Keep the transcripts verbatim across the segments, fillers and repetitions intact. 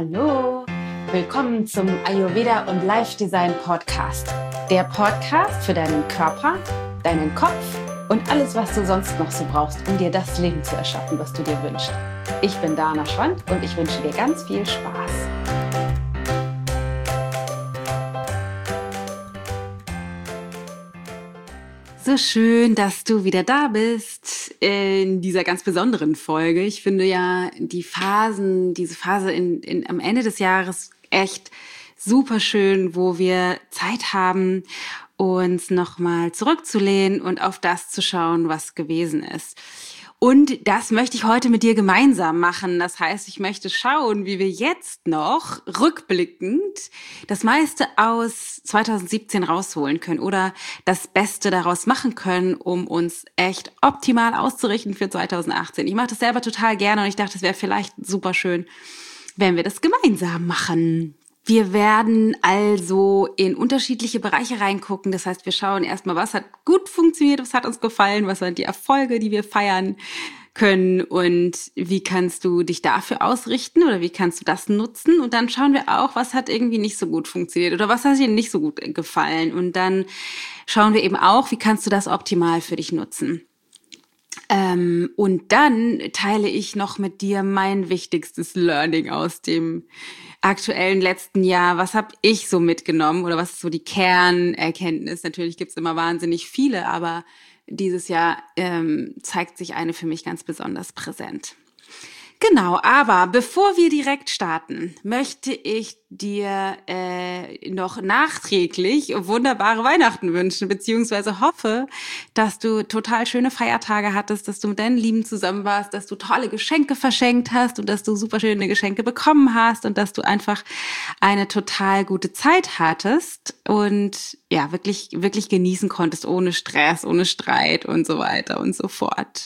Hallo, willkommen zum Ayurveda und Life Design Podcast. Der Podcast für deinen Körper, deinen Kopf und alles, was du sonst noch so brauchst, um dir das Leben zu erschaffen, was du dir wünschst. Ich bin Dana Schwand und ich wünsche dir ganz viel Spaß. So schön, dass du wieder da bist in dieser ganz besonderen Folge. Ich finde ja die Phasen, diese Phase in, in, am Ende des Jahres echt super schön, wo wir Zeit haben, uns nochmal zurückzulehnen und auf das zu schauen, was gewesen ist. Und das möchte ich heute mit dir gemeinsam machen. Das heißt, ich möchte schauen, wie wir jetzt noch rückblickend das meiste aus zwanzig siebzehn rausholen können oder das Beste daraus machen können, um uns echt optimal auszurichten für zwanzig achtzehn. Ich mache das selber total gerne und ich dachte, es wäre vielleicht super schön, wenn wir das gemeinsam machen. Wir werden also in unterschiedliche Bereiche reingucken. Das heißt, wir schauen erstmal, was hat gut funktioniert, was hat uns gefallen, was sind die Erfolge, die wir feiern können und wie kannst du dich dafür ausrichten oder wie kannst du das nutzen. Und dann schauen wir auch, was hat irgendwie nicht so gut funktioniert oder was hat dir nicht so gut gefallen. Und dann schauen wir eben auch, wie kannst du das optimal für dich nutzen. Ähm, und dann teile ich noch mit dir mein wichtigstes Learning aus dem aktuellen letzten Jahr. Was habe ich so mitgenommen oder was ist so die Kernerkenntnis? Natürlich gibt's immer wahnsinnig viele, aber dieses Jahr ähm, zeigt sich eine für mich ganz besonders präsent. Genau, aber bevor wir direkt starten, möchte ich dir äh, noch nachträglich wunderbare Weihnachten wünschen, beziehungsweise hoffe, dass du total schöne Feiertage hattest, dass du mit deinen Lieben zusammen warst, dass du tolle Geschenke verschenkt hast und dass du super schöne Geschenke bekommen hast und dass du einfach eine total gute Zeit hattest und ja, wirklich, wirklich genießen konntest, ohne Stress, ohne Streit und so weiter und so fort.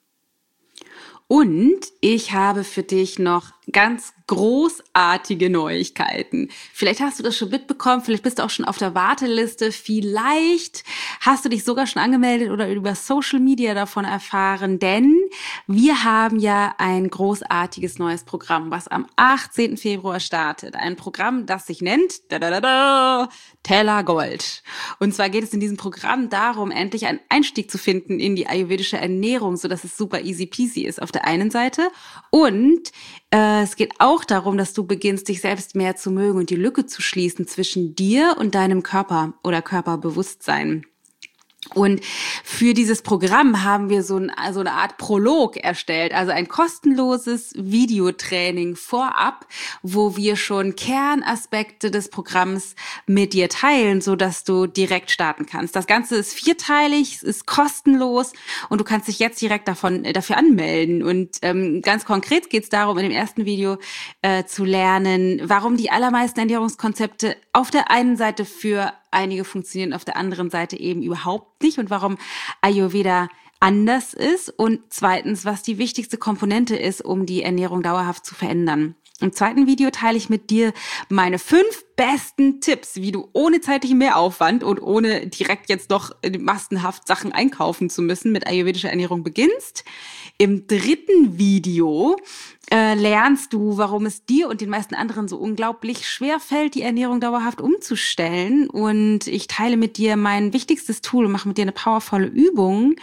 Und ich habe für dich noch ganz großartige Neuigkeiten. Vielleicht hast du das schon mitbekommen, vielleicht bist du auch schon auf der Warteliste, vielleicht hast du dich sogar schon angemeldet oder über Social Media davon erfahren, denn wir haben ja ein großartiges neues Programm, was am achtzehnten Februar startet. Ein Programm, das sich nennt da, da, da, da, Teller Gold. Und zwar geht es in diesem Programm darum, endlich einen Einstieg zu finden in die ayurvedische Ernährung, sodass es super easy peasy ist auf der einen Seite und äh, es geht auch darum, dass du beginnst, dich selbst mehr zu mögen und die Lücke zu schließen zwischen dir und deinem Körper oder Körperbewusstsein. Und für dieses Programm haben wir so, ein, so eine Art Prolog erstellt, also ein kostenloses Videotraining vorab, wo wir schon Kernaspekte des Programms mit dir teilen, so dass du direkt starten kannst. Das Ganze ist vierteilig, ist kostenlos und du kannst dich jetzt direkt davon dafür anmelden. Und ähm, ganz konkret geht es darum, in dem ersten Video äh, zu lernen, warum die allermeisten Ernährungskonzepte auf der einen Seite für einige funktionieren, auf der anderen Seite eben überhaupt nicht und warum Ayurveda anders ist und zweitens, was die wichtigste Komponente ist, um die Ernährung dauerhaft zu verändern. Im zweiten Video teile ich mit dir meine fünf besten Tipps, wie du ohne zeitlichen Mehraufwand und ohne direkt jetzt noch massenhaft Sachen einkaufen zu müssen mit ayurvedischer Ernährung beginnst. Im dritten Video äh, lernst du, warum es dir und den meisten anderen so unglaublich schwer fällt, die Ernährung dauerhaft umzustellen. Und ich teile mit dir mein wichtigstes Tool und mache mit dir eine powervolle Übung,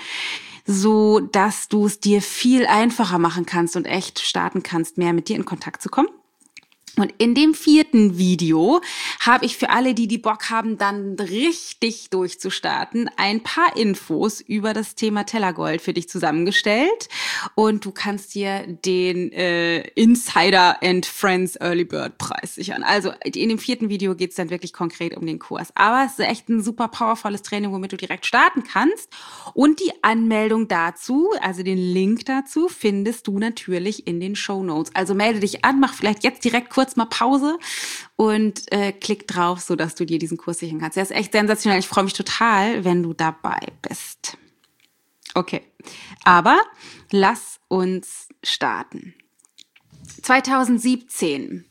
so dass du es dir viel einfacher machen kannst und echt starten kannst, mehr mit dir in Kontakt zu kommen. Und in dem vierten Video habe ich für alle, die die Bock haben, dann richtig durchzustarten, ein paar Infos über das Thema Tellergold für dich zusammengestellt. Und du kannst dir den äh, Insider and Friends Early Bird Preis sichern. Also in dem vierten Video geht es dann wirklich konkret um den Kurs. Aber es ist echt ein super powervolles Training, womit du direkt starten kannst. Und die Anmeldung dazu, also den Link dazu, findest du natürlich in den Shownotes. Also melde dich an, mach vielleicht jetzt direkt kurz kurz mal Pause und äh, klick drauf, so dass du dir diesen Kurs sichern kannst. Der ist echt sensationell. Ich freue mich total, wenn du dabei bist. Okay, aber lass uns starten. zwanzig siebzehn.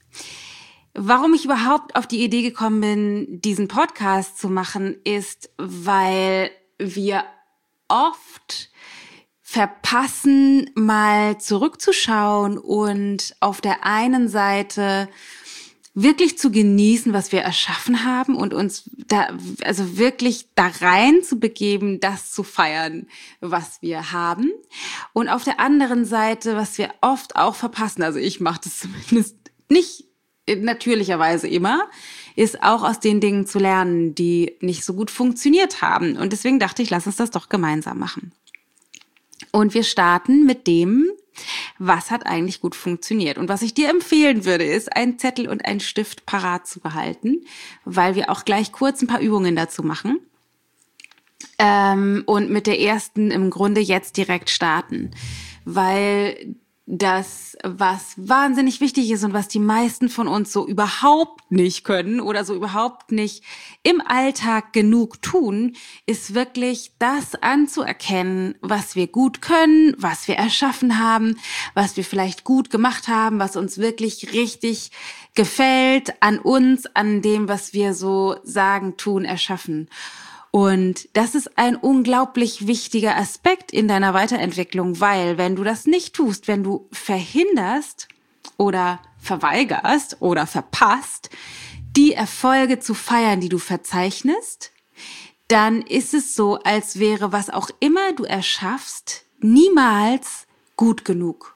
Warum ich überhaupt auf die Idee gekommen bin, diesen Podcast zu machen, ist, weil wir oft verpassen, mal zurückzuschauen und auf der einen Seite wirklich zu genießen, was wir erschaffen haben und uns da, also wirklich da rein zu begeben, das zu feiern, was wir haben. Und auf der anderen Seite, was wir oft auch verpassen, also ich mache das zumindest nicht natürlicherweise immer, ist auch aus den Dingen zu lernen, die nicht so gut funktioniert haben. Und deswegen dachte ich, lass uns das doch gemeinsam machen. Und wir starten mit dem, was hat eigentlich gut funktioniert. Und was ich dir empfehlen würde, ist, einen Zettel und einen Stift parat zu behalten, weil wir auch gleich kurz ein paar Übungen dazu machen. Ähm, und mit der ersten im Grunde jetzt direkt starten, weil das, was wahnsinnig wichtig ist und was die meisten von uns so überhaupt nicht können oder so überhaupt nicht im Alltag genug tun, ist wirklich das anzuerkennen, was wir gut können, was wir erschaffen haben, was wir vielleicht gut gemacht haben, was uns wirklich richtig gefällt an uns, an dem, was wir so sagen, tun, erschaffen. Und das ist ein unglaublich wichtiger Aspekt in deiner Weiterentwicklung, weil wenn du das nicht tust, wenn du verhinderst oder verweigerst oder verpasst, die Erfolge zu feiern, die du verzeichnest, dann ist es so, als wäre, was auch immer du erschaffst, niemals gut genug.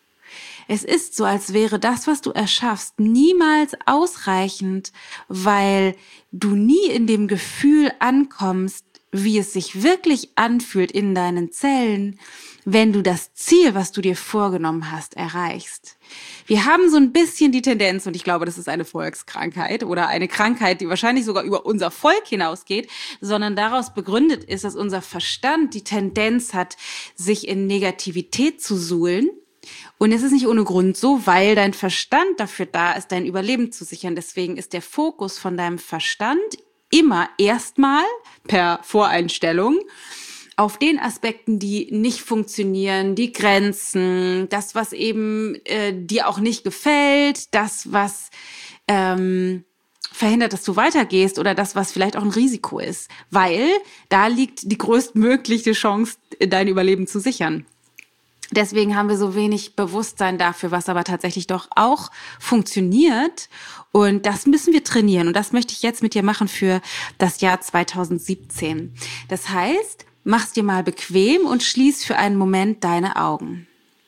Es ist so, als wäre das, was du erschaffst, niemals ausreichend, weil du nie in dem Gefühl ankommst, wie es sich wirklich anfühlt in deinen Zellen, wenn du das Ziel, was du dir vorgenommen hast, erreichst. Wir haben so ein bisschen die Tendenz, und ich glaube, das ist eine Volkskrankheit oder eine Krankheit, die wahrscheinlich sogar über unser Volk hinausgeht, sondern daraus begründet ist, dass unser Verstand die Tendenz hat, sich in Negativität zu suhlen. Und es ist nicht ohne Grund so, weil dein Verstand dafür da ist, dein Überleben zu sichern. Deswegen ist der Fokus von deinem Verstand immer erstmal per Voreinstellung auf den Aspekten, die nicht funktionieren, die Grenzen, das, was eben äh, dir auch nicht gefällt, das, was ähm, verhindert, dass du weitergehst oder das, was vielleicht auch ein Risiko ist. Weil da liegt die größtmögliche Chance, dein Überleben zu sichern. Deswegen haben wir so wenig Bewusstsein dafür, was aber tatsächlich doch auch funktioniert. Und das müssen wir trainieren. Und das möchte ich jetzt mit dir machen für das Jahr zwanzig siebzehn. Das heißt, mach's dir mal bequem und schließ für einen Moment deine Augen.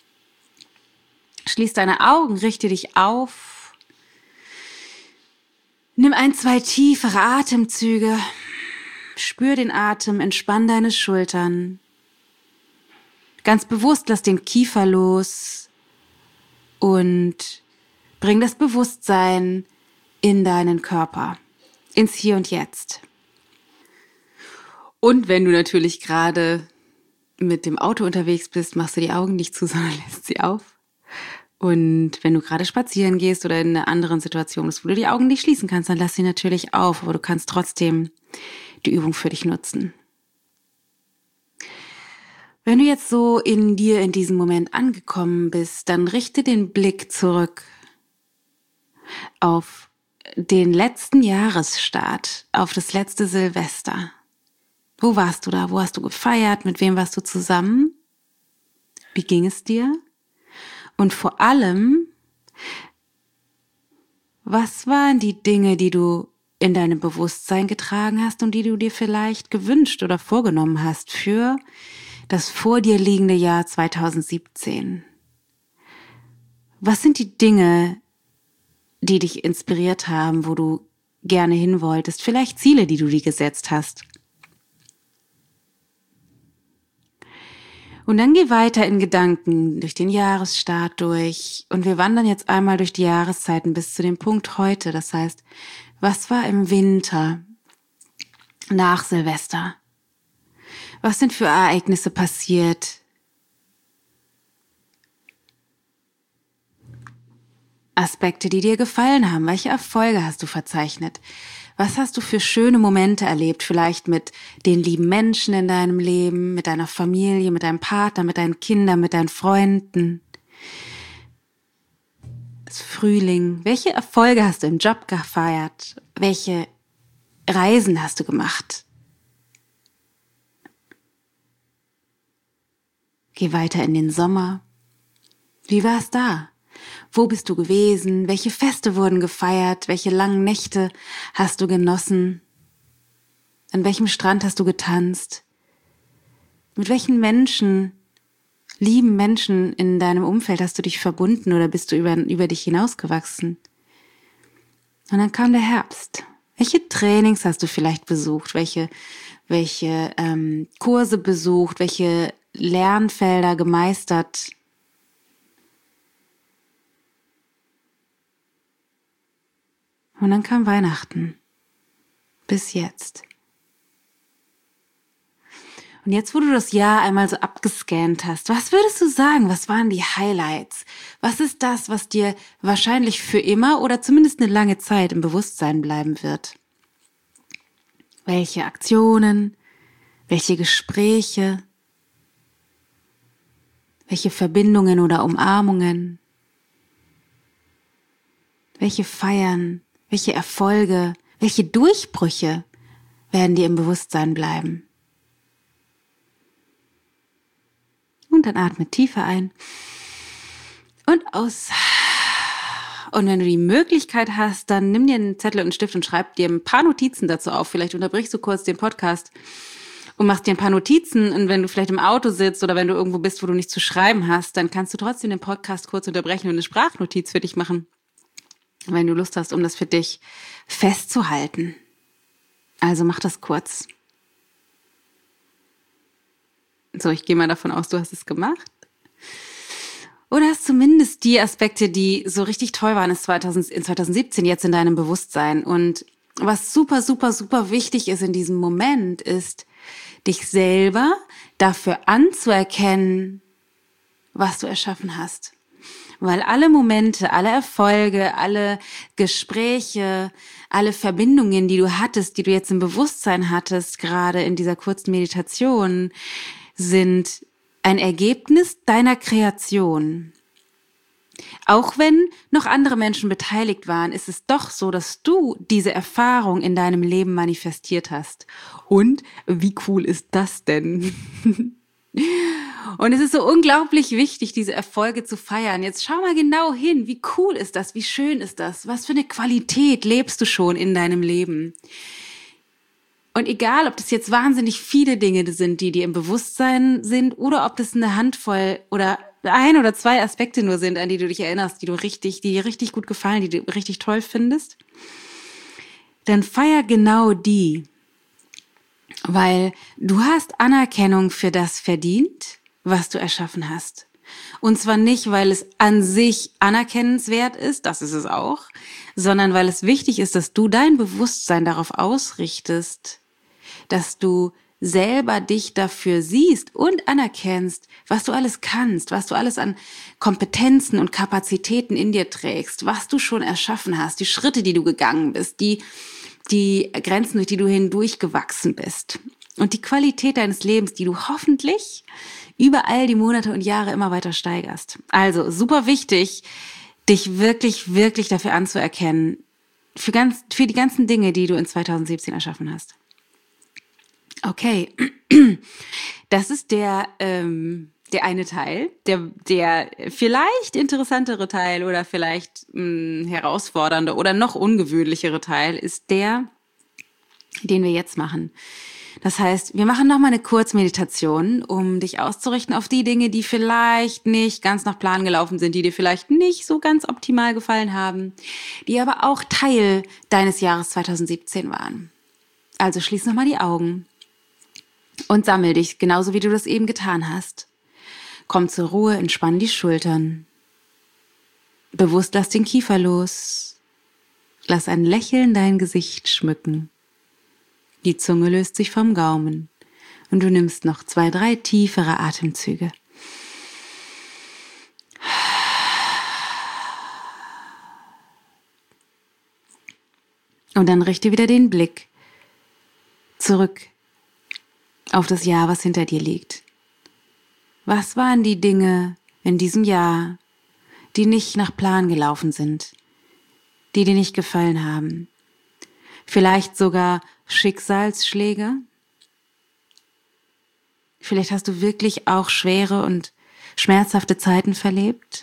Schließ deine Augen, richte dich auf. Nimm ein, zwei tiefere Atemzüge. Spür den Atem, entspann deine Schultern. Ganz bewusst lass den Kiefer los und bring das Bewusstsein in deinen Körper, ins Hier und Jetzt. Und wenn du natürlich gerade mit dem Auto unterwegs bist, machst du die Augen nicht zu, sondern lässt sie auf. Und wenn du gerade spazieren gehst oder in einer anderen Situation bist, wo du die Augen nicht schließen kannst, dann lass sie natürlich auf, aber du kannst trotzdem die Übung für dich nutzen. Wenn du jetzt so in dir in diesem Moment angekommen bist, dann richte den Blick zurück auf den letzten Jahresstart, auf das letzte Silvester. Wo warst du da? Wo hast du gefeiert? Mit wem warst du zusammen? Wie ging es dir? Und vor allem, was waren die Dinge, die du in deinem Bewusstsein getragen hast und die du dir vielleicht gewünscht oder vorgenommen hast für das vor dir liegende Jahr zwanzig siebzehn. Was sind die Dinge, die dich inspiriert haben, wo du gerne hin wolltest? Vielleicht Ziele, die du dir gesetzt hast. Und dann geh weiter in Gedanken durch den Jahresstart durch. Und wir wandern jetzt einmal durch die Jahreszeiten bis zu dem Punkt heute. Das heißt, was war im Winter nach Silvester? Was sind für Ereignisse passiert? Aspekte, die dir gefallen haben. Welche Erfolge hast du verzeichnet? Was hast du für schöne Momente erlebt? Vielleicht mit den lieben Menschen in deinem Leben, mit deiner Familie, mit deinem Partner, mit deinen Kindern, mit deinen Freunden. Das Frühling. Welche Erfolge hast du im Job gefeiert? Welche Reisen hast du gemacht? Geh weiter in den Sommer. Wie war es da? Wo bist du gewesen? Welche Feste wurden gefeiert? Welche langen Nächte hast du genossen? An welchem Strand hast du getanzt? Mit welchen Menschen, lieben Menschen in deinem Umfeld hast du dich verbunden oder bist du über, über dich hinausgewachsen? Und dann kam der Herbst. Welche Trainings hast du vielleicht besucht? Welche, welche ähm, Kurse besucht? Welche Lernfelder gemeistert? Und dann kam Weihnachten. Bis jetzt. Und jetzt, wo du das Jahr einmal so abgescannt hast, was würdest du sagen? Was waren die Highlights? Was ist das, was dir wahrscheinlich für immer oder zumindest eine lange Zeit im Bewusstsein bleiben wird? Welche Aktionen? Welche Gespräche? Welche Verbindungen oder Umarmungen? Welche Feiern? Welche Erfolge? Welche Durchbrüche werden dir im Bewusstsein bleiben? Und dann atme tiefer ein und aus. Und wenn du die Möglichkeit hast, dann nimm dir einen Zettel und einen Stift und schreib dir ein paar Notizen dazu auf. Vielleicht unterbrichst du kurz den Podcast und machst dir ein paar Notizen. Und wenn du vielleicht im Auto sitzt oder wenn du irgendwo bist, wo du nichts zu schreiben hast, dann kannst du trotzdem den Podcast kurz unterbrechen und eine Sprachnotiz für dich machen, wenn du Lust hast, um das für dich festzuhalten. Also mach das kurz. So, ich gehe mal davon aus, du hast es gemacht. Oder hast zumindest die Aspekte, die so richtig toll waren in zwanzig siebzehn, jetzt in deinem Bewusstsein. Und was super, super, super wichtig ist in diesem Moment, ist, dich selber dafür anzuerkennen, was du erschaffen hast. Weil alle Momente, alle Erfolge, alle Gespräche, alle Verbindungen, die du hattest, die du jetzt im Bewusstsein hattest, gerade in dieser kurzen Meditation, sind ein Ergebnis deiner Kreation. Auch wenn noch andere Menschen beteiligt waren, ist es doch so, dass du diese Erfahrung in deinem Leben manifestiert hast. Und wie cool ist das denn? Und es ist so unglaublich wichtig, diese Erfolge zu feiern. Jetzt schau mal genau hin, wie cool ist das, wie schön ist das, was für eine Qualität lebst du schon in deinem Leben. Und egal, ob das jetzt wahnsinnig viele Dinge sind, die dir im Bewusstsein sind, oder ob das eine Handvoll oder ein oder zwei Aspekte nur sind, an die du dich erinnerst, die du richtig, die dir richtig gut gefallen, die du richtig toll findest, dann feier genau die, weil du hast Anerkennung für das verdient, was du erschaffen hast. Und zwar nicht, weil es an sich anerkennenswert ist, das ist es auch, sondern weil es wichtig ist, dass du dein Bewusstsein darauf ausrichtest, dass du selber dich dafür siehst und anerkennst, was du alles kannst, was du alles an Kompetenzen und Kapazitäten in dir trägst, was du schon erschaffen hast, die Schritte, die du gegangen bist, die, die Grenzen, durch die du hindurchgewachsen bist und die Qualität deines Lebens, die du hoffentlich über all die Monate und Jahre immer weiter steigerst. Also super wichtig, dich wirklich, wirklich dafür anzuerkennen, für ganz, für die ganzen Dinge, die du in zwanzig siebzehn erschaffen hast. Okay, das ist der, ähm, der eine Teil, der, der vielleicht interessantere Teil oder vielleicht mh, herausfordernde oder noch ungewöhnlichere Teil ist der, den wir jetzt machen. Das heißt, wir machen nochmal eine Kurzmeditation, um dich auszurichten auf die Dinge, die vielleicht nicht ganz nach Plan gelaufen sind, die dir vielleicht nicht so ganz optimal gefallen haben, die aber auch Teil deines Jahres zwanzig siebzehn waren. Also schließ nochmal die Augen und sammel dich, genauso wie du das eben getan hast. Komm zur Ruhe, entspann die Schultern. Bewusst lass den Kiefer los. Lass ein Lächeln dein Gesicht schmücken. Die Zunge löst sich vom Gaumen und du nimmst noch zwei, drei tiefere Atemzüge. Und dann richte wieder den Blick zurück auf das Jahr, was hinter dir liegt. Was waren die Dinge in diesem Jahr, die nicht nach Plan gelaufen sind, die dir nicht gefallen haben? Vielleicht sogar Schicksalsschläge? Vielleicht hast du wirklich auch schwere und schmerzhafte Zeiten verlebt.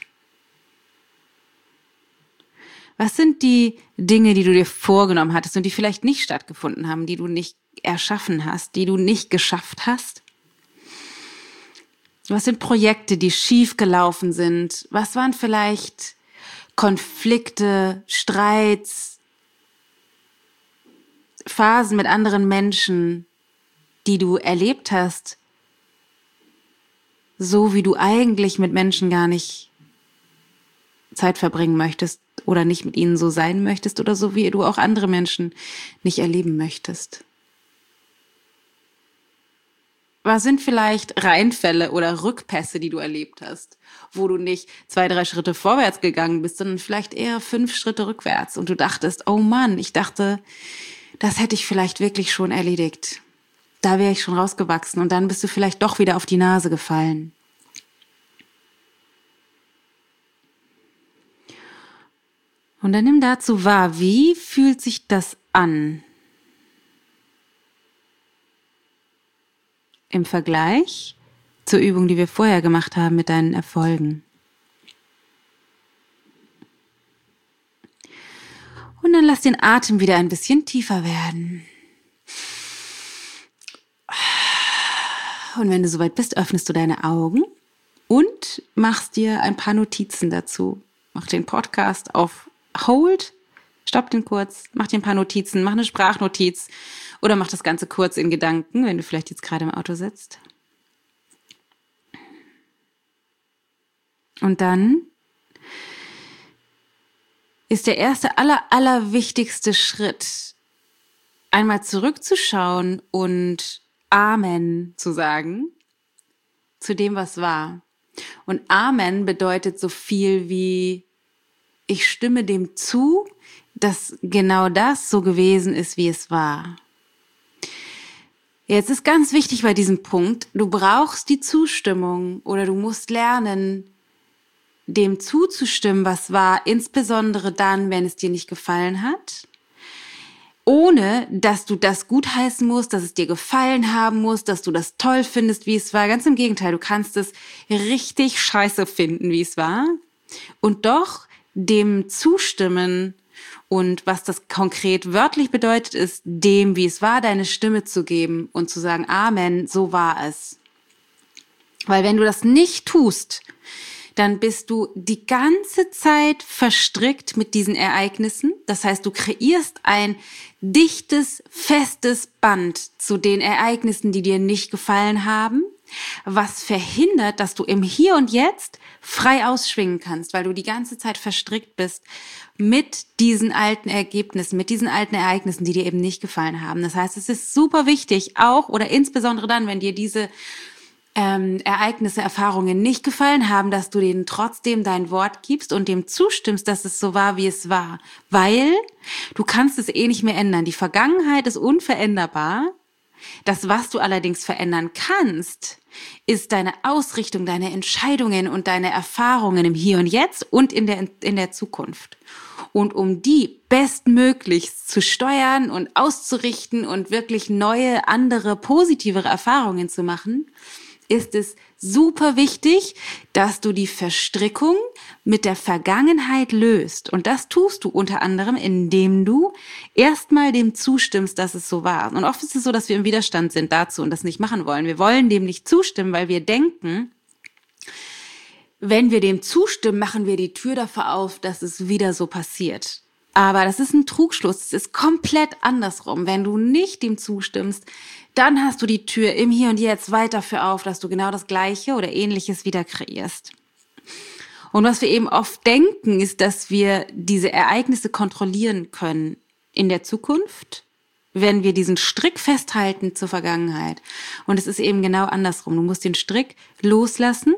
Was sind die Dinge, die du dir vorgenommen hattest und die vielleicht nicht stattgefunden haben, die du nicht erschaffen hast, die du nicht geschafft hast? Was sind Projekte, die schief gelaufen sind? Was waren vielleicht Konflikte, Streits, Phasen mit anderen Menschen, die du erlebt hast, so wie du eigentlich mit Menschen gar nicht Zeit verbringen möchtest oder nicht mit ihnen so sein möchtest oder so wie du auch andere Menschen nicht erleben möchtest? Was sind vielleicht Reinfälle oder Rückpässe, die du erlebt hast, wo du nicht zwei, drei Schritte vorwärts gegangen bist, sondern vielleicht eher fünf Schritte rückwärts und du dachtest, oh Mann, ich dachte, das hätte ich vielleicht wirklich schon erledigt. Da wäre ich schon rausgewachsen und dann bist du vielleicht doch wieder auf die Nase gefallen. Und dann nimm dazu wahr, wie fühlt sich das an? Im Vergleich zur Übung, die wir vorher gemacht haben mit deinen Erfolgen. Und dann lass den Atem wieder ein bisschen tiefer werden. Und wenn du soweit bist, öffnest du deine Augen und machst dir ein paar Notizen dazu. Mach den Podcast auf Hold, stopp den kurz, mach dir ein paar Notizen, mach eine Sprachnotiz oder mach das Ganze kurz in Gedanken, wenn du vielleicht jetzt gerade im Auto sitzt. Und dann ist der erste, aller, aller wichtigste Schritt, einmal zurückzuschauen und Amen zu sagen zu dem, was war. Und Amen bedeutet so viel wie, ich stimme dem zu, dass genau das so gewesen ist, wie es war. Jetzt ist ganz wichtig bei diesem Punkt, du brauchst die Zustimmung oder du musst lernen, dem zuzustimmen, was war, insbesondere dann, wenn es dir nicht gefallen hat, ohne dass du das gutheißen musst, dass es dir gefallen haben muss, dass du das toll findest, wie es war. Ganz im Gegenteil, du kannst es richtig scheiße finden, wie es war und doch dem zustimmen und was das konkret wörtlich bedeutet, ist dem, wie es war, deine Stimme zu geben und zu sagen, Amen, so war es. Weil wenn du das nicht tust, dann bist du die ganze Zeit verstrickt mit diesen Ereignissen. Das heißt, du kreierst ein dichtes, festes Band zu den Ereignissen, die dir nicht gefallen haben, was verhindert, dass du im Hier und Jetzt frei ausschwingen kannst, weil du die ganze Zeit verstrickt bist mit diesen alten Ergebnissen, mit diesen alten Ereignissen, die dir eben nicht gefallen haben. Das heißt, es ist super wichtig, auch oder insbesondere dann, wenn dir diese ähm, Ereignisse, Erfahrungen nicht gefallen haben, dass du denen trotzdem dein Wort gibst und dem zustimmst, dass es so war, wie es war. Weil du kannst es eh nicht mehr ändern. Die Vergangenheit ist unveränderbar. Das, was du allerdings verändern kannst, ist deine Ausrichtung, deine Entscheidungen und deine Erfahrungen im Hier und Jetzt und in der, in der Zukunft. Und um die bestmöglichst zu steuern und auszurichten und wirklich neue, andere, positivere Erfahrungen zu machen, ist es super wichtig, dass du die Verstrickung mit der Vergangenheit löst. Und das tust du unter anderem, indem du erstmal dem zustimmst, dass es so war. Und oft ist es so, dass wir im Widerstand sind dazu und das nicht machen wollen. Wir wollen dem nicht zustimmen, weil wir denken, wenn wir dem zustimmen, machen wir die Tür dafür auf, dass es wieder so passiert. Aber das ist ein Trugschluss. Es ist komplett andersrum. Wenn du nicht dem zustimmst, dann hast du die Tür im Hier und Jetzt weit dafür auf, dass du genau das Gleiche oder Ähnliches wieder kreierst. Und was wir eben oft denken, ist, dass wir diese Ereignisse kontrollieren können in der Zukunft, wenn wir diesen Strick festhalten zur Vergangenheit. Und es ist eben genau andersrum. Du musst den Strick loslassen,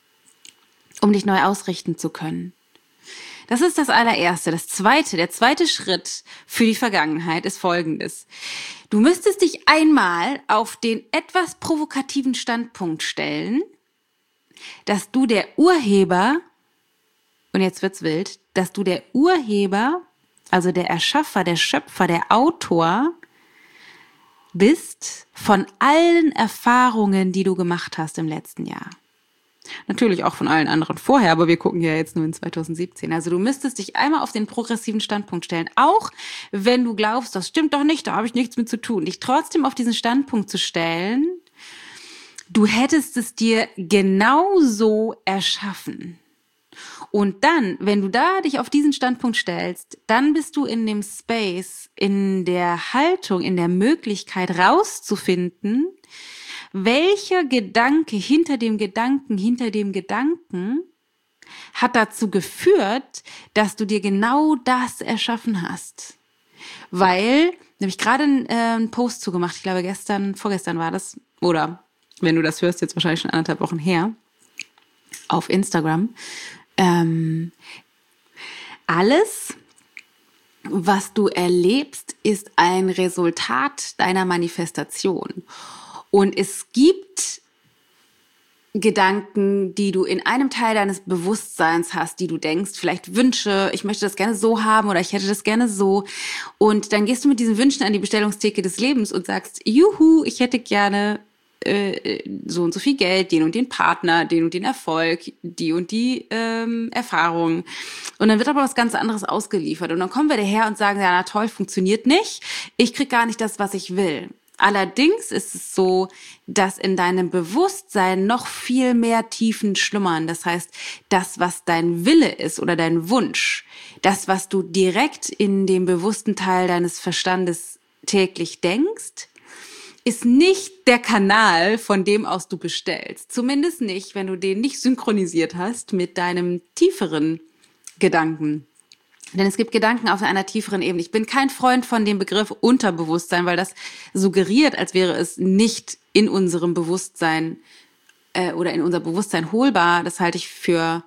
um dich neu ausrichten zu können. Das ist das allererste. Das zweite, der zweite Schritt für die Vergangenheit ist folgendes. Du müsstest dich einmal auf den etwas provokativen Standpunkt stellen, dass du der Urheber, und jetzt wird's wild, dass du der Urheber, also der Erschaffer, der Schöpfer, der Autor bist von allen Erfahrungen, die du gemacht hast im letzten Jahr. Natürlich auch von allen anderen vorher, aber wir gucken ja jetzt nur in zwanzig siebzehn. Also du müsstest dich einmal auf den progressiven Standpunkt stellen, auch wenn du glaubst, das stimmt doch nicht, da habe ich nichts mit zu tun. Dich trotzdem auf diesen Standpunkt zu stellen, du hättest es dir genauso erschaffen. Und dann, wenn du da dich auf diesen Standpunkt stellst, dann bist du in dem Space, in der Haltung, in der Möglichkeit rauszufinden, welcher Gedanke hinter dem Gedanken, hinter dem Gedanken hat dazu geführt, dass du dir genau das erschaffen hast. Weil, da habe ich gerade einen, äh, einen Post zugemacht, ich glaube gestern, vorgestern war das, oder wenn du das hörst, jetzt wahrscheinlich schon anderthalb Wochen her, auf Instagram. Ähm, alles, was du erlebst, ist ein Resultat deiner Manifestation. Und es gibt Gedanken, die du in einem Teil deines Bewusstseins hast, die du denkst, vielleicht Wünsche, ich möchte das gerne so haben oder ich hätte das gerne so. Und dann gehst du mit diesen Wünschen an die Bestellungstheke des Lebens und sagst, juhu, ich hätte gerne äh, so und so viel Geld, den und den Partner, den und den Erfolg, die und die ähm, Erfahrung. Und dann wird aber was ganz anderes ausgeliefert. Und dann kommen wir daher und sagen, ja, na toll, funktioniert nicht. Ich krieg gar nicht das, was ich will. Allerdings ist es so, dass in deinem Bewusstsein noch viel mehr Tiefen schlummern. Das heißt, das, was dein Wille ist oder dein Wunsch, das, was du direkt in dem bewussten Teil deines Verstandes täglich denkst, ist nicht der Kanal, von dem aus du bestellst. Zumindest nicht, wenn du den nicht synchronisiert hast mit deinem tieferen Gedanken. Denn es gibt Gedanken auf einer tieferen Ebene. Ich bin kein Freund von dem Begriff Unterbewusstsein, weil das suggeriert, als wäre es nicht in unserem Bewusstsein äh, oder in unser Bewusstsein holbar. Das halte ich für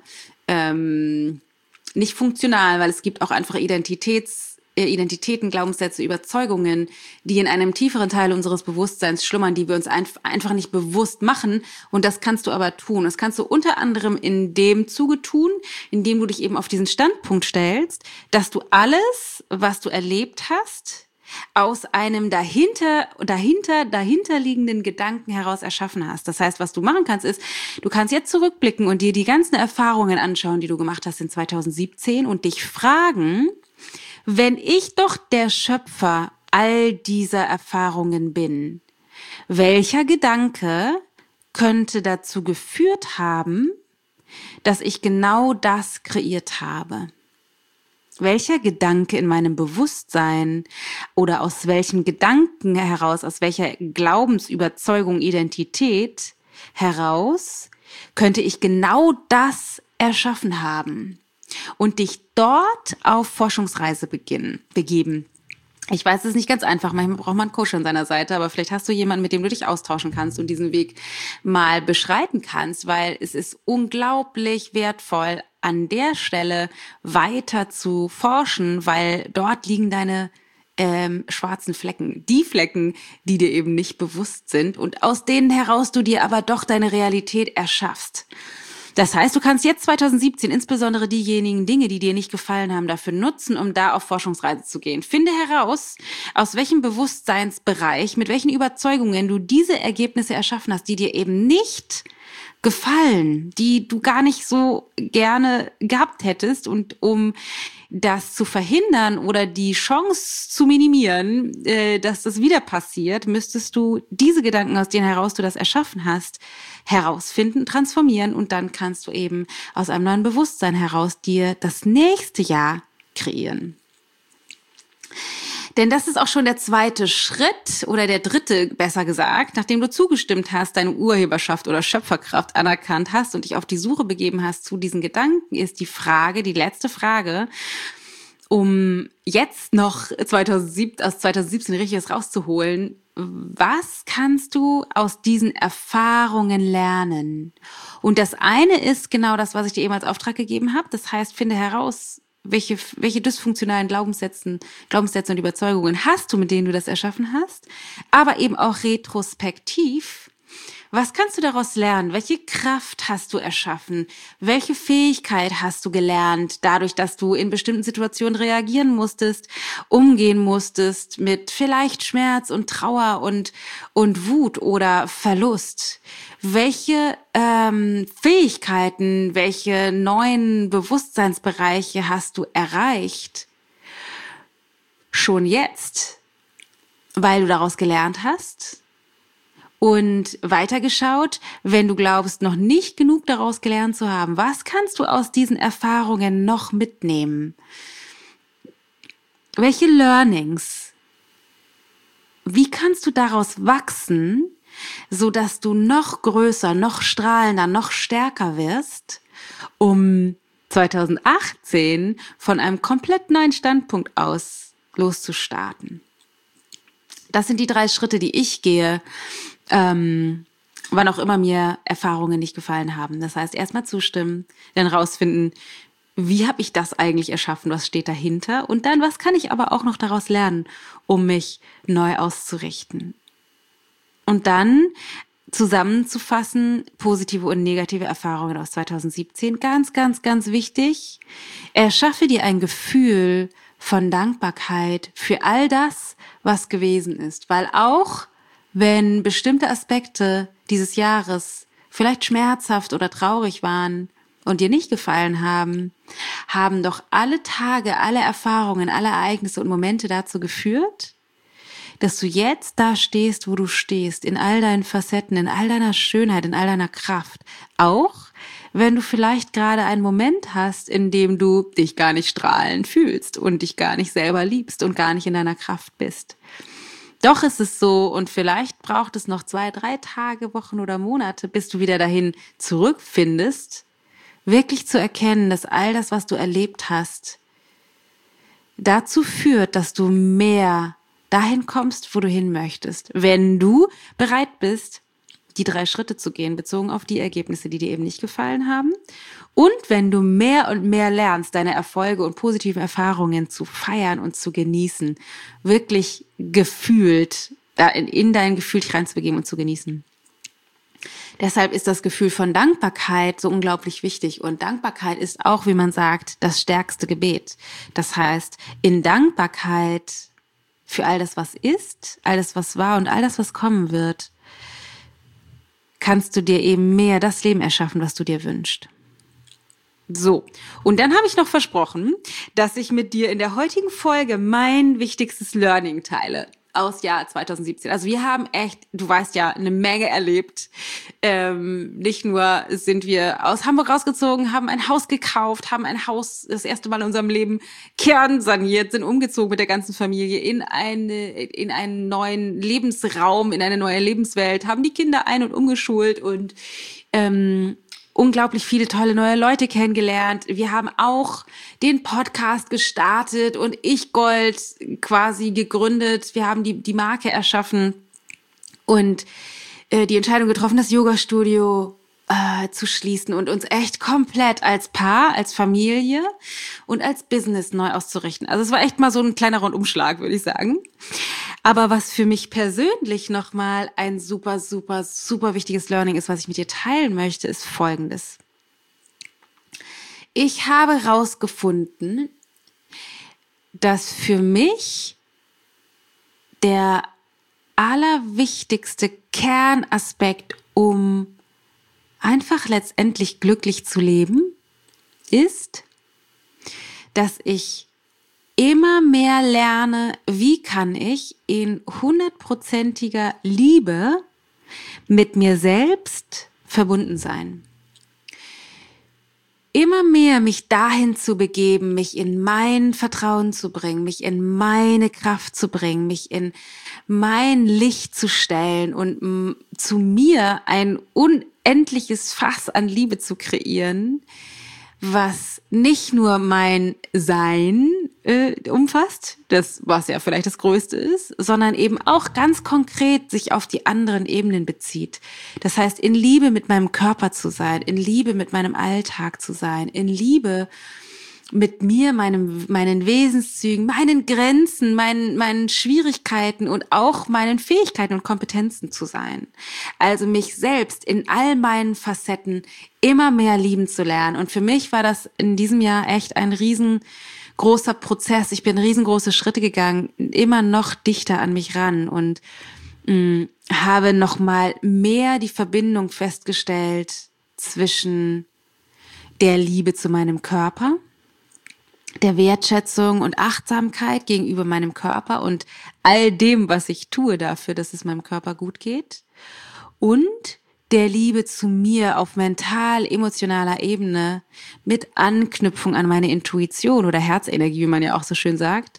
ähm, nicht funktional, weil es gibt auch einfach Identitäts, äh, Identitäten, Glaubenssätze, Überzeugungen, die in einem tieferen Teil unseres Bewusstseins schlummern, die wir uns einf- einfach nicht bewusst machen. Und das kannst du aber tun. Das kannst du unter anderem in dem Zuge tun, indem du dich eben auf diesen Standpunkt stellst, dass du alles, was du erlebt hast, aus einem dahinter, dahinter, dahinterliegenden Gedanken heraus erschaffen hast. Das heißt, was du machen kannst, ist, du kannst jetzt zurückblicken und dir die ganzen Erfahrungen anschauen, die du gemacht hast in zwanzig siebzehn und dich fragen, wenn ich doch der Schöpfer all dieser Erfahrungen bin, welcher Gedanke könnte dazu geführt haben, dass ich genau das kreiert habe? Welcher Gedanke in meinem Bewusstsein oder aus welchem Gedanken heraus, aus welcher Glaubensüberzeugung, Identität heraus könnte ich genau das erschaffen haben und dich dort auf Forschungsreise beginnen, begeben? Ich weiß, es ist nicht ganz einfach. Manchmal braucht man einen Coach an seiner Seite, aber vielleicht hast du jemanden, mit dem du dich austauschen kannst und diesen Weg mal beschreiten kannst, weil es ist unglaublich wertvoll, an der Stelle weiter zu forschen, weil dort liegen deine ähm, schwarzen Flecken, die Flecken, die dir eben nicht bewusst sind und aus denen heraus du dir aber doch deine Realität erschaffst. Das heißt, du kannst jetzt zwanzig siebzehn insbesondere diejenigen Dinge, die dir nicht gefallen haben, dafür nutzen, um da auf Forschungsreise zu gehen. Finde heraus, aus welchem Bewusstseinsbereich, mit welchen Überzeugungen du diese Ergebnisse erschaffen hast, die dir eben nicht gefallen, die du gar nicht so gerne gehabt hättest. Und um das zu verhindern oder die Chance zu minimieren, äh, dass das wieder passiert, müsstest du diese Gedanken, aus denen heraus du das erschaffen hast, herausfinden, transformieren und dann kannst du eben aus einem neuen Bewusstsein heraus dir das nächste Jahr kreieren. Denn das ist auch schon der zweite Schritt oder der dritte, besser gesagt, nachdem du zugestimmt hast, deine Urheberschaft oder Schöpferkraft anerkannt hast und dich auf die Suche begeben hast zu diesen Gedanken, ist die Frage, die letzte Frage, um jetzt noch zwanzig siebzehn, aus zwanzig siebzehn richtiges rauszuholen: Was kannst du aus diesen Erfahrungen lernen? Und das eine ist genau das, was ich dir eben als Auftrag gegeben habe. Das heißt, finde heraus, welche, welche dysfunktionalen Glaubenssätze, Glaubenssätze und Überzeugungen hast du, mit denen du das erschaffen hast. Aber eben auch retrospektiv, Was kannst du daraus lernen? Welche Kraft hast du erschaffen? Welche Fähigkeit hast du gelernt, dadurch, dass du in bestimmten Situationen reagieren musstest, umgehen musstest mit vielleicht Schmerz und Trauer und, und Wut oder Verlust? Welche ähm, Fähigkeiten, welche neuen Bewusstseinsbereiche hast du erreicht? Schon jetzt, weil du daraus gelernt hast? Und weitergeschaut, wenn du glaubst, noch nicht genug daraus gelernt zu haben, was kannst du aus diesen Erfahrungen noch mitnehmen? Welche Learnings? Wie kannst du daraus wachsen, so dass du noch größer, noch strahlender, noch stärker wirst, um zwanzig achtzehn von einem komplett neuen Standpunkt aus loszustarten? Das sind die drei Schritte, die ich gehe, Ähm, wann auch immer mir Erfahrungen nicht gefallen haben. Das heißt, erstmal zustimmen, dann rausfinden, wie habe ich das eigentlich erschaffen, was steht dahinter und dann, was kann ich aber auch noch daraus lernen, um mich neu auszurichten. Und dann zusammenzufassen, positive und negative Erfahrungen aus zwanzig siebzehn. Ganz, ganz, ganz wichtig, erschaffe dir ein Gefühl von Dankbarkeit für all das, was gewesen ist, weil auch wenn bestimmte Aspekte dieses Jahres vielleicht schmerzhaft oder traurig waren und dir nicht gefallen haben, haben doch alle Tage, alle Erfahrungen, alle Ereignisse und Momente dazu geführt, dass du jetzt da stehst, wo du stehst, in all deinen Facetten, in all deiner Schönheit, in all deiner Kraft. Auch wenn du vielleicht gerade einen Moment hast, in dem du dich gar nicht strahlend fühlst und dich gar nicht selber liebst und gar nicht in deiner Kraft bist. Doch ist es so und vielleicht braucht es noch zwei, drei Tage, Wochen oder Monate, bis du wieder dahin zurückfindest, wirklich zu erkennen, dass all das, was du erlebt hast, dazu führt, dass du mehr dahin kommst, wo du hin möchtest, wenn du bereit bist, die drei Schritte zu gehen, bezogen auf die Ergebnisse, die dir eben nicht gefallen haben. Und wenn du mehr und mehr lernst, deine Erfolge und positiven Erfahrungen zu feiern und zu genießen, wirklich gefühlt, in, in dein Gefühl dich reinzubegeben und zu genießen. Deshalb ist das Gefühl von Dankbarkeit so unglaublich wichtig. Und Dankbarkeit ist auch, wie man sagt, das stärkste Gebet. Das heißt, in Dankbarkeit für all das, was ist, all das, was war und all das, was kommen wird, kannst du dir eben mehr das Leben erschaffen, was du dir wünschst. So, und dann habe ich noch versprochen, dass ich mit dir in der heutigen Folge mein wichtigstes Learning teile aus Jahr zwanzig siebzehn. Also wir haben echt, du weißt ja, eine Menge erlebt. Ähm, nicht nur sind wir aus Hamburg rausgezogen, haben ein Haus gekauft, haben ein Haus das erste Mal in unserem Leben kernsaniert, sind umgezogen mit der ganzen Familie in eine in einen neuen Lebensraum, in eine neue Lebenswelt, haben die Kinder ein- und umgeschult und ähm, unglaublich viele tolle neue Leute kennengelernt. Wir haben auch den Podcast gestartet und Ich Gold quasi gegründet. Wir haben die, die Marke erschaffen und äh, die Entscheidung getroffen, das Yoga-Studio äh, zu schließen und uns echt komplett als Paar, als Familie und als Business neu auszurichten. Also es war echt mal so ein kleiner Rundumschlag, würde ich sagen. Aber was für mich persönlich nochmal ein super, super, super wichtiges Learning ist, was ich mit dir teilen möchte, ist Folgendes. Ich habe herausgefunden, dass für mich der allerwichtigste Kernaspekt, um einfach letztendlich glücklich zu leben, ist, dass ich immer mehr lerne, wie kann ich in hundertprozentiger Liebe mit mir selbst verbunden sein. Immer mehr mich dahin zu begeben, mich in mein Vertrauen zu bringen, mich in meine Kraft zu bringen, mich in mein Licht zu stellen und m- zu mir ein unendliches Fass an Liebe zu kreieren, was nicht nur mein Sein äh, umfasst, das, was ja vielleicht das Größte ist, sondern eben auch ganz konkret sich auf die anderen Ebenen bezieht. Das heißt, in Liebe mit meinem Körper zu sein, in Liebe mit meinem Alltag zu sein, in Liebe mit mir, meinem, meinen Wesenszügen, meinen Grenzen, meinen, meinen Schwierigkeiten und auch meinen Fähigkeiten und Kompetenzen zu sein. Also mich selbst in all meinen Facetten immer mehr lieben zu lernen. Und für mich war das in diesem Jahr echt ein riesengroßer Prozess. Ich bin riesengroße Schritte gegangen, immer noch dichter an mich ran und mh, habe noch mal mehr die Verbindung festgestellt zwischen der Liebe zu meinem Körper, der Wertschätzung und Achtsamkeit gegenüber meinem Körper und all dem, was ich tue dafür, dass es meinem Körper gut geht, und der Liebe zu mir auf mental-emotionaler Ebene mit Anknüpfung an meine Intuition oder Herzenergie, wie man ja auch so schön sagt,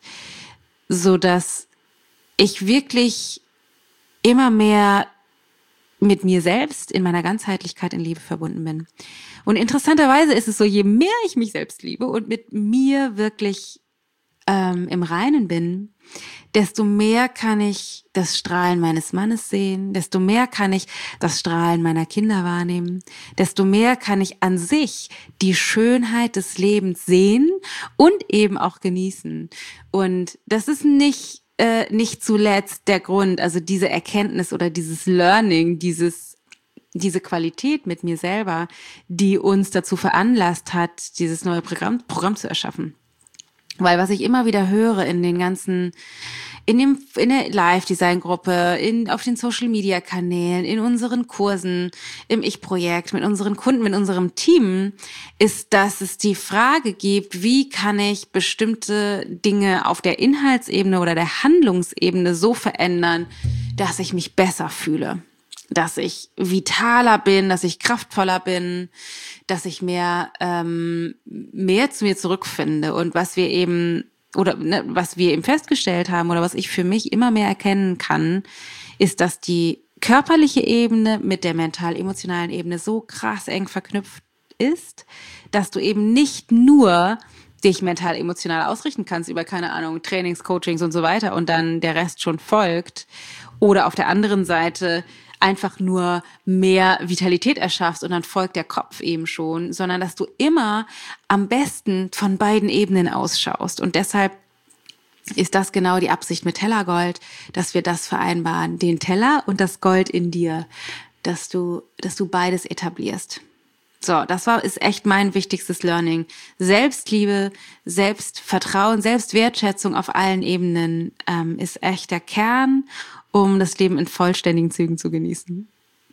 so dass ich wirklich immer mehr mit mir selbst in meiner Ganzheitlichkeit in Liebe verbunden bin. Und interessanterweise ist es so, je mehr ich mich selbst liebe und mit mir wirklich ähm, im Reinen bin, desto mehr kann ich das Strahlen meines Mannes sehen, desto mehr kann ich das Strahlen meiner Kinder wahrnehmen, desto mehr kann ich an sich die Schönheit des Lebens sehen und eben auch genießen. Und das ist nicht äh, nicht zuletzt der Grund, also diese Erkenntnis oder dieses Learning, dieses diese Qualität mit mir selber, die uns dazu veranlasst hat, dieses neue Programm, Programm zu erschaffen. Weil was ich immer wieder höre in den ganzen, in dem, in der Live-Design-Gruppe, in, auf den Social-Media-Kanälen, in unseren Kursen, im Ich-Projekt, mit unseren Kunden, mit unserem Team, ist, dass es die Frage gibt, wie kann ich bestimmte Dinge auf der Inhaltsebene oder der Handlungsebene so verändern, dass ich mich besser fühle, dass ich vitaler bin, dass ich kraftvoller bin, dass ich mehr ähm, mehr zu mir zurückfinde. Und was wir eben oder ne, was wir eben festgestellt haben oder was ich für mich immer mehr erkennen kann, ist, dass die körperliche Ebene mit der mental-emotionalen Ebene so krass eng verknüpft ist, dass du eben nicht nur dich mental-emotional ausrichten kannst über, keine Ahnung, Trainings, Coachings und so weiter und dann der Rest schon folgt. Oder auf der anderen Seite einfach nur mehr Vitalität erschaffst und dann folgt der Kopf eben schon, sondern dass du immer am besten von beiden Ebenen ausschaust. Und deshalb ist das genau die Absicht mit Tellergold, dass wir das vereinbaren, den Teller und das Gold in dir, dass du, dass du beides etablierst. So, das war, ist echt mein wichtigstes Learning. Selbstliebe, Selbstvertrauen, Selbstwertschätzung auf allen Ebenen ähm, ist echt der Kern, um das Leben in vollständigen Zügen zu genießen.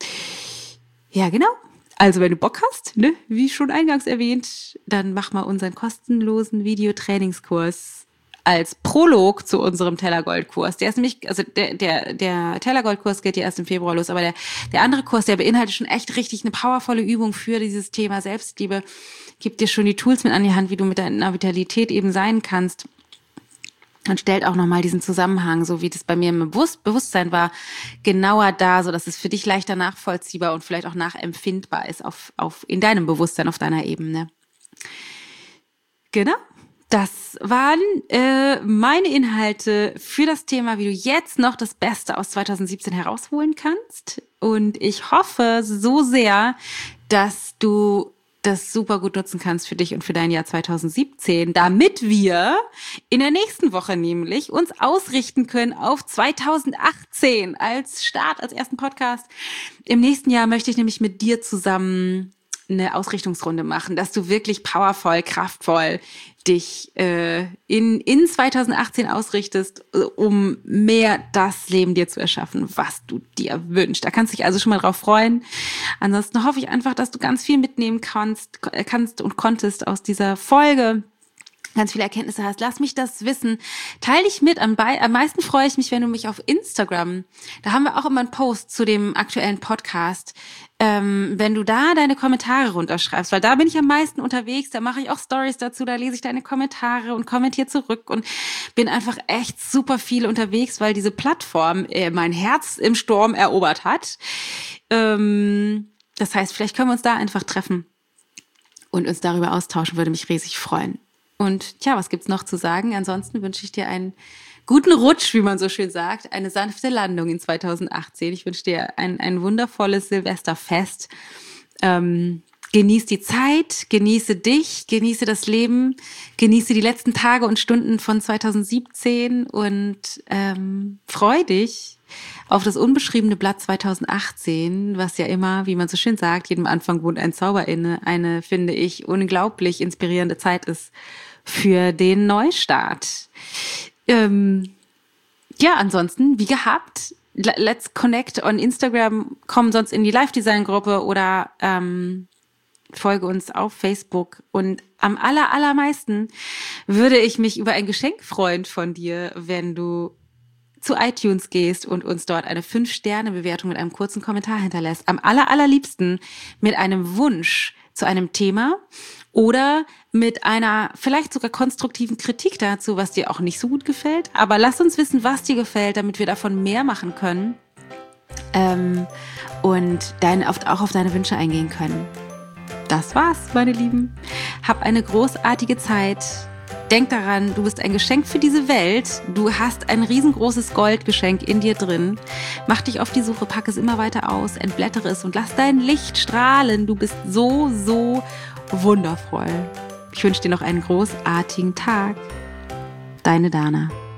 Ja, genau. Also wenn du Bock hast, ne, wie schon eingangs erwähnt, dann mach mal unseren kostenlosen Videotrainingskurs als Prolog zu unserem Tellergold-Kurs. Der ist nämlich, also der, der, der Tellergold-Kurs geht ja erst im Februar los, aber der, der andere Kurs, der beinhaltet schon echt richtig eine powervolle Übung für dieses Thema Selbstliebe, gibt dir schon die Tools mit an die Hand, wie du mit deiner Vitalität eben sein kannst. Und stellt auch nochmal diesen Zusammenhang, so wie das bei mir im Bewusst- Bewusstsein war, genauer dar, so dass es für dich leichter nachvollziehbar und vielleicht auch nachempfindbar ist auf, auf, in deinem Bewusstsein, auf deiner Ebene. Genau. Das waren äh, meine Inhalte für das Thema, wie du jetzt noch das Beste aus zwanzig siebzehn herausholen kannst. Und ich hoffe so sehr, dass du das super gut nutzen kannst für dich und für dein Jahr zwanzig siebzehn, damit wir in der nächsten Woche nämlich uns ausrichten können auf zwanzig achtzehn als Start, als ersten Podcast. Im nächsten Jahr möchte ich nämlich mit dir zusammen eine Ausrichtungsrunde machen, dass du wirklich powervoll, kraftvoll dich äh, in in zwanzig achtzehn ausrichtest, um mehr das Leben dir zu erschaffen, was du dir wünschst. Da kannst du dich also schon mal drauf freuen. Ansonsten hoffe ich einfach, dass du ganz viel mitnehmen kannst, kannst und konntest aus dieser Folge. Ganz viele Erkenntnisse hast, lass mich das wissen. Teil dich mit. Am, Be- am meisten freue ich mich, wenn du mich auf Instagram, da haben wir auch immer einen Post zu dem aktuellen Podcast, ähm, wenn du da deine Kommentare runterschreibst, weil da bin ich am meisten unterwegs, da mache ich auch Stories dazu, da lese ich deine Kommentare und kommentiere zurück und bin einfach echt super viel unterwegs, weil diese Plattform äh, mein Herz im Sturm erobert hat. Ähm, das heißt, vielleicht können wir uns da einfach treffen und uns darüber austauschen, würde mich riesig freuen. Und tja, was gibt's noch zu sagen? Ansonsten wünsche ich dir einen guten Rutsch, wie man so schön sagt, eine sanfte Landung in zwanzig achtzehn. Ich wünsche dir ein, ein wundervolles Silvesterfest. Ähm, genieß die Zeit, genieße dich, genieße das Leben, genieße die letzten Tage und Stunden von zwanzig siebzehn und ähm, freu dich auf das unbeschriebene Blatt zwanzig achtzehn, was ja immer, wie man so schön sagt, jedem Anfang wohnt ein Zauber inne, eine, finde ich, unglaublich inspirierende Zeit ist für den Neustart. Ähm, ja, ansonsten, wie gehabt, let's connect on Instagram, komm sonst in die Live-Design-Gruppe oder ähm, folge uns auf Facebook. Und am aller, allermeisten würde ich mich über ein Geschenk freuen von dir, wenn du zu iTunes gehst und uns dort eine fünf Sterne Bewertung mit einem kurzen Kommentar hinterlässt. Am aller, allerliebsten mit einem Wunsch zu einem Thema oder mit einer vielleicht sogar konstruktiven Kritik dazu, was dir auch nicht so gut gefällt. Aber lass uns wissen, was dir gefällt, damit wir davon mehr machen können ähm, und dein, auf, auch auf deine Wünsche eingehen können. Das war's, meine Lieben. Hab eine großartige Zeit. Denk daran, du bist ein Geschenk für diese Welt. Du hast ein riesengroßes Goldgeschenk in dir drin. Mach dich auf die Suche, pack es immer weiter aus, entblättere es und lass dein Licht strahlen. Du bist so, so wundervoll. Ich wünsche dir noch einen großartigen Tag. Deine Dana.